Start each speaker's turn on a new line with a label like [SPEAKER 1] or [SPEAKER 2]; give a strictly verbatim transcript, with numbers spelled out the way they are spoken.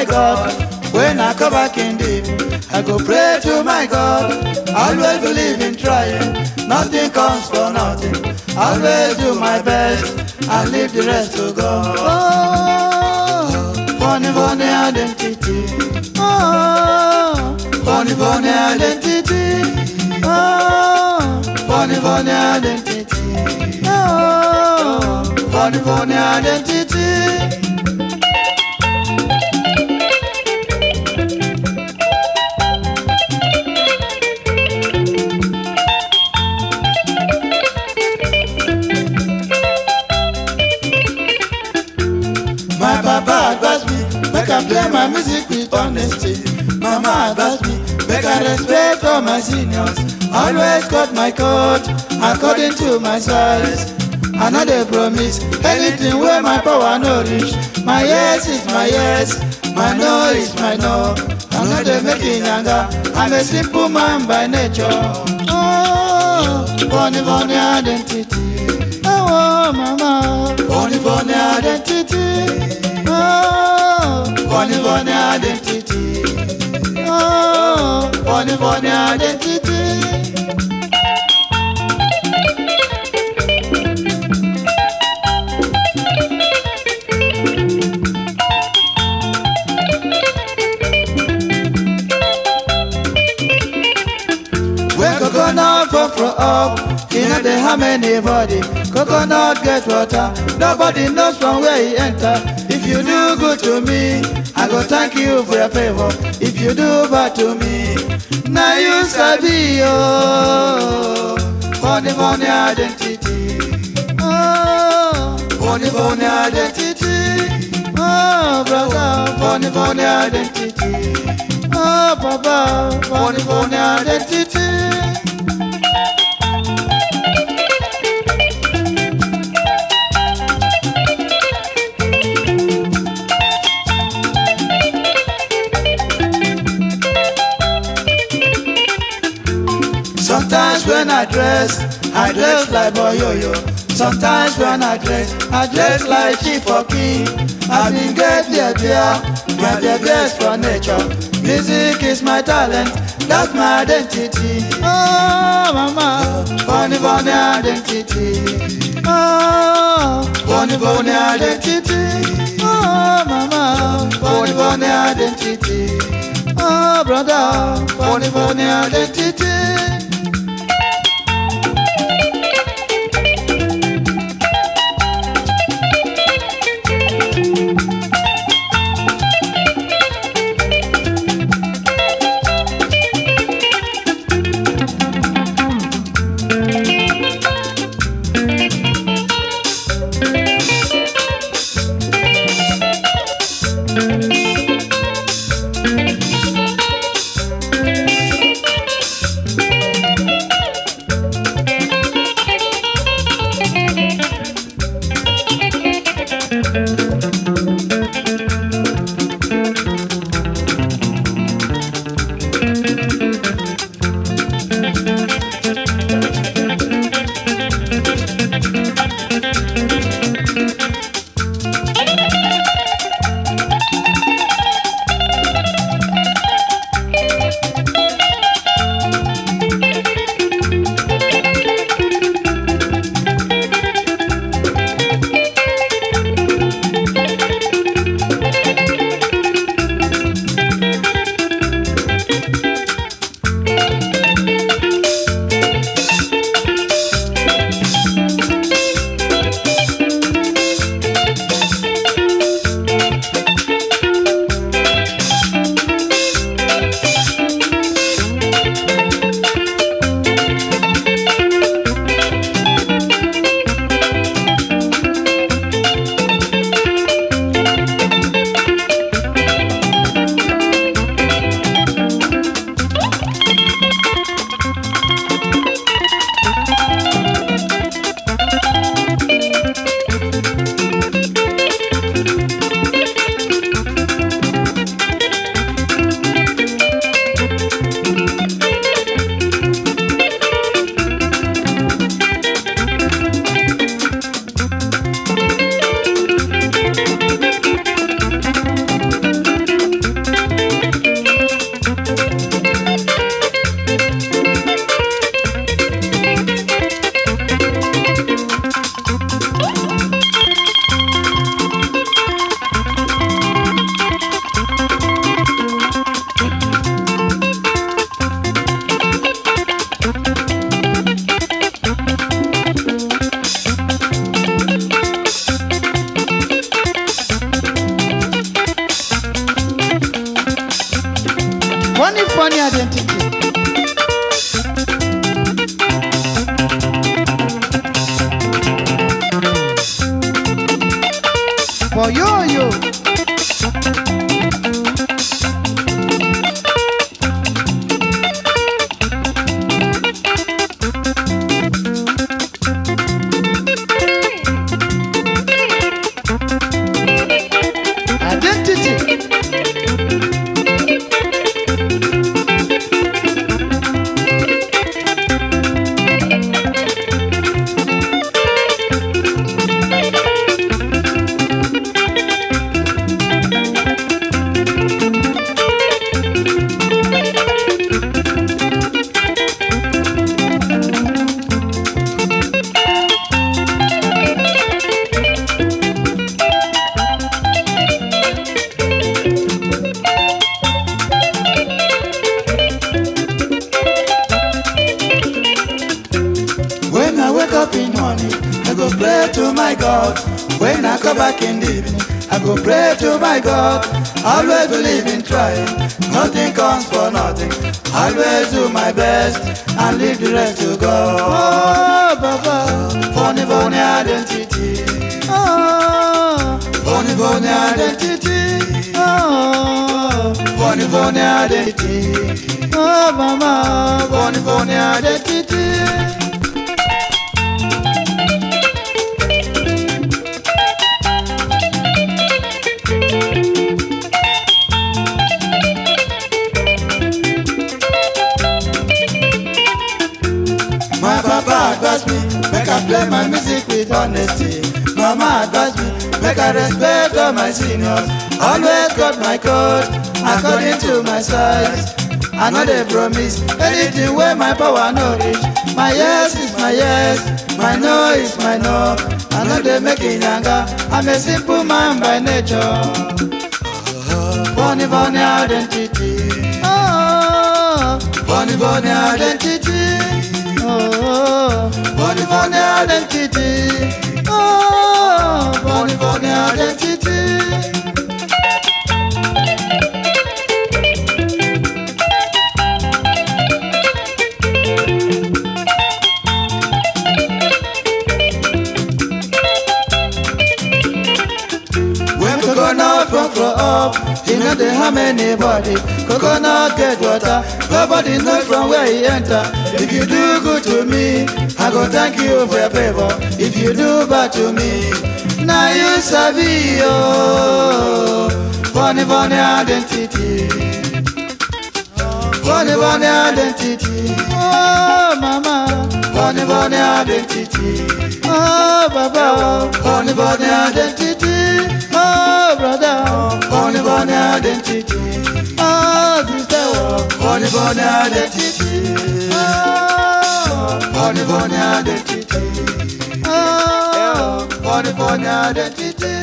[SPEAKER 1] my God. When I come back in deep, I go pray to my God. Always believe in trying, nothing comes for nothing. Always do my best and leave the rest to God. Oh, funny, funny identity. Oh, funny, funny identity. Oh, funny, funny identity. Oh, funny, funny identity. My papa advised me, make I play my music with honesty. Mama advised me, make I respect all my seniors. Always cut my coat according to my size. I know they promise anything where my power no reach. My yes is my yes, my no is my no. I know they making younger, I'm a simple man by nature. Oh, funny, funny identity. Oh, mama, funny, funny identity. Oh, funny, funny identity. Oh, funny, funny identity. When coconut fall from up, you know they harm anybody. Coconut get water, nobody knows from where he enter. If you do good to me, I go thank you for your favor. If you do bad to me, now you sabi oh. Funny, funny identity. Oh, funny, funny identity. Oh, brother, funny, funny identity. Oh, papa, funny, funny identity. Sometimes when I dress, I dress like Boyoyo. Sometimes when I dress, I dress like Chief or King. I been get the idea, my the best for nature. Music is my talent, that's my identity. Oh, mama, funny, funny identity. Oh, funny, funny identity. Oh, mama, funny, funny identity. Oh, brother, funny, funny identity. I go pray to my God. When I come back in the evening, I go pray to my God. Always believe in trying. Nothing comes for nothing. Always do my best and leave the rest to God.
[SPEAKER 2] Oh, Baba.
[SPEAKER 1] Funny, funny identity.
[SPEAKER 2] Oh,
[SPEAKER 1] Funny, funny identity.
[SPEAKER 2] oh,
[SPEAKER 1] Funny, funny identity.
[SPEAKER 2] oh, Mama.
[SPEAKER 1] Funny, funny identity. My papa advised me, make I play my music with honesty. Mama advised me, make I respect all my seniors. Always got my code, according to my size. I know they promise anything where my power no reach. My yes is my yes, my no is my no. I know they make it younger, I'm a simple man by nature. Funny, funny identity.
[SPEAKER 2] Oh,
[SPEAKER 1] Funny, funny identity.
[SPEAKER 2] oh,
[SPEAKER 1] Funny, funny identity.
[SPEAKER 2] oh,
[SPEAKER 1] Funny, funny identity. When coconut from flow up, you know they harm anybody. Coconut get water, nobody knows from where he enter. If you do good to me, I go thank you for your favor. If you do bad to me, now you sabi oh. Funny, funny identity. Funny, funny identity.
[SPEAKER 2] oh, Mama.
[SPEAKER 1] Funny, funny identity.
[SPEAKER 2] Oh, Baba.
[SPEAKER 1] Funny, funny identity.
[SPEAKER 2] Oh, brother.
[SPEAKER 1] Funny, funny identity.
[SPEAKER 2] Oh, sister.
[SPEAKER 1] Funny, funny identity.
[SPEAKER 2] Oh,
[SPEAKER 1] Funny, funny identity.
[SPEAKER 2] oh,
[SPEAKER 1] Funny, funny identity.